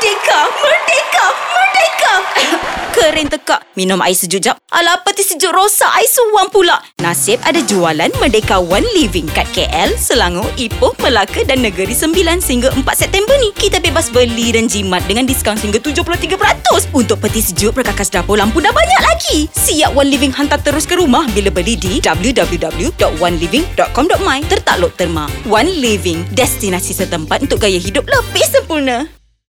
Merdeka! Merdeka! Merdeka! Kering tekak. Minum air sejuk jap. Alah, peti sejuk rosak. Air suam pula. Nasib ada jualan Merdeka One Living kat KL, Selangor, Ipoh, Melaka dan Negeri Sembilan sehingga 4 September ni. Kita bebas beli dan jimat dengan diskaun hingga 73%. Untuk peti sejuk, perkakas dapur, lampu dah banyak lagi. Siap One Living hantar terus ke rumah bila beli di www.oneliving.com.my. Tertakluk terma. One Living, destinasi setempat untuk gaya hidup lebih sempurna.